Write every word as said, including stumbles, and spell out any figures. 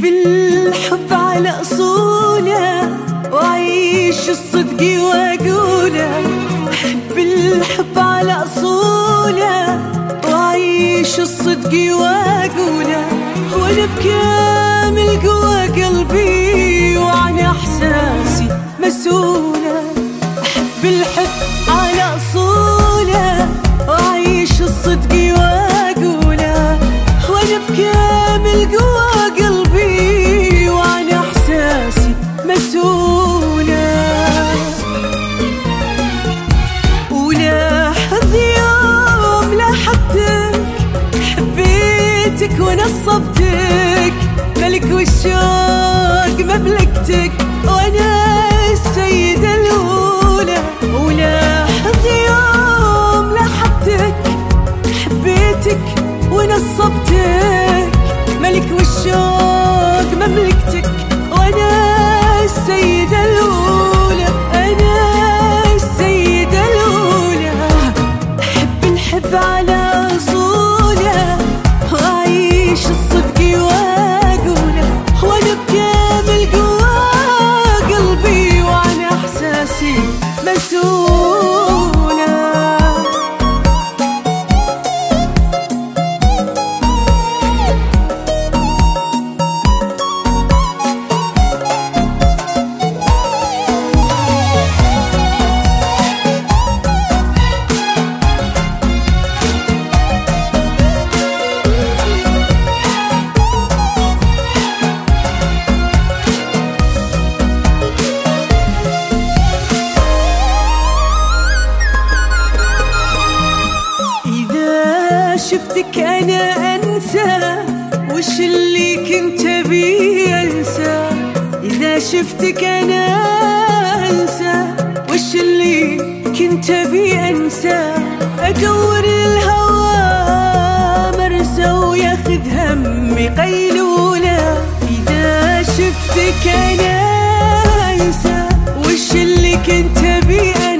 أحب الحب على أصوله وأعيش الصدق وأقوله. أحب الحب على أصوله وأعيش الصدق وأقوله، وأنا بكامل قوة قلبي وعن إحساسي مسؤولة. أحب الحب على أصوله وأعيش الصدق وأقوله، وأنا بكامل قوة قلبي وعن إحساسي مسؤولة. ولاحظ يوم لاحظتك حبيتك ونصبتك، ملك والشوق مملكتك وأنا السيدة الأولى. ولاحظ يوم لاحظتك حبيتك ونصبتك، ملك والشوق مملكتك وأنا السيدة الأولى. أنا السيدة الأولى. أحب الحب على أصوله وأعيش الصدق وأقوله، وأنا بكامل قوة قلبي وعن إحساسي مسؤولة. شفتك أنا أنسى وش اللي كنت بي أنسى. إذا شفتك أنا أنسى وش اللي كنت بي أنسى. أدور الهوى مرسى وياخذ همي قيلولة. إذا شفتك أنا أنسى وش اللي كنت بي أنسى.